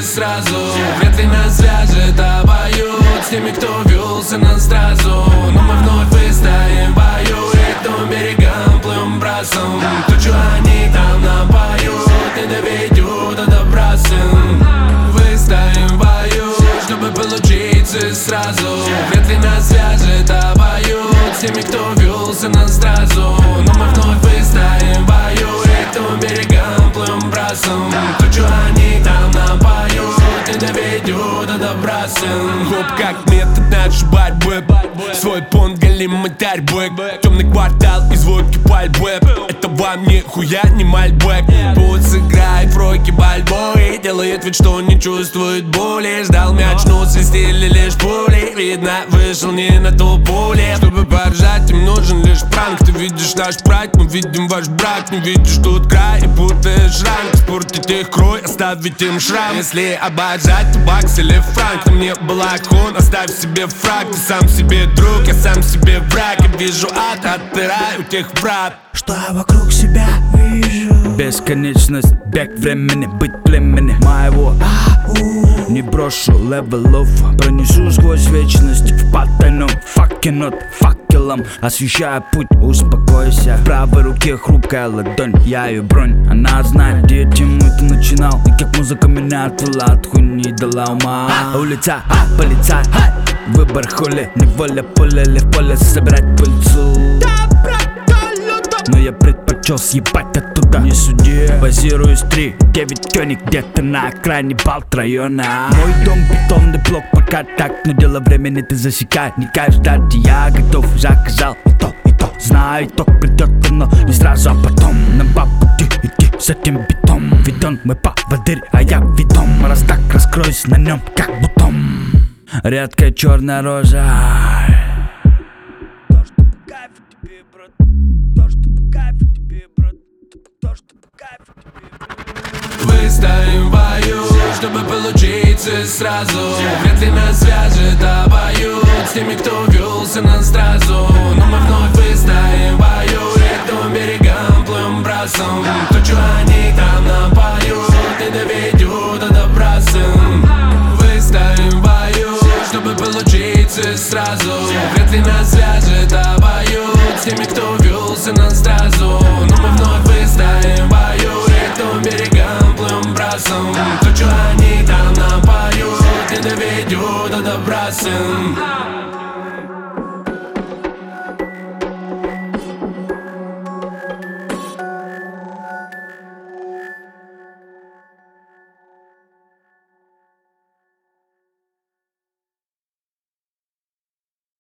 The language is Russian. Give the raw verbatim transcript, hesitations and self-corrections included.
сразу. Вряд ли нас свяжет обоюд с теми, кто велся на стразу. Но мы вновь выстоим в бою, и к том берегам плывем брасом. То, что они там напоют, не доведет до добра, сын. Выстоим в бою, чтобы получиться сразу. Вряд ли нас свяжет обоюд с теми, кто велся на стразу. Но мы вновь выстоим в бою, и к том берегам плывем брасом. То, что они там напоют, не доведет до добра, сын. Хоп, как метод нашей борьбы. Свой понт, галимый тарьбэк. Темный квартал и звуки пальбэп. Это вам ни хуя не мальбэк. Пусть сыграет в роки бальбой, делает вид, что не чувствует боли. Ждал мяч, но свистели лишь пули. Видно, вышел не на то поле. Чтобы поржать, им нужен лишь пранк. Ты видишь наш прайд, мы видим ваш брак. Не видишь тут край и путаешь ранг. Испортить их крой, оставить им шрам. Если обожать, то бакс или франк. На мне балахон, оставь себе фраг. Ты сам себе друг, я сам себе враг. Я вижу ад, отпираю тех врат, что я вокруг себя вижу. Бесконечность, бег времени, быть племени моего. Не брошу левелов, пронесу сквозь вечность. В потайном факенот факелом освещая путь, успокойся. В правой руке хрупкая ладонь, я ее бронь. Она знает, где тему ты начинал, и как музыка меня отвела от хуйни дала ума. Улица, а, полицай, выбор хули, неволя поле, ли в поле собирать пыльцу. Но я предпочел съебать оттуда, не суди. Базируюсь три, девять кёник, где-то на окраине Балт района. Мой дом бетонный блок, пока так, но дело времени ты засекай. Не кайф ждать, я готов, заказал и то, и то. Знаю, итог придет, но не сразу, а потом. На по пути идти с этим битом. Ведь он мой поводырь, а я ведом. Раз так, раскроюсь на нем, как бутом. Редкая черная рожа. Выстоим в бою, чтобы получиться сразу. Вряд ли нас свяжет обоюд с теми, кто велся на стразу. Но мы вновь выстоим в бою, и к том берегам плывем брасом. То, что они там напоют, не доведет до добра, сын. Выстоим в бою, чтобы получиться сразу. Вряд ли нас свяжет обоюд с теми, кто велся на стразу. Но мы вновь выстоим в бою, и к том берегам плывем брасом. То, что они там напоют, не доведет до добра, сын.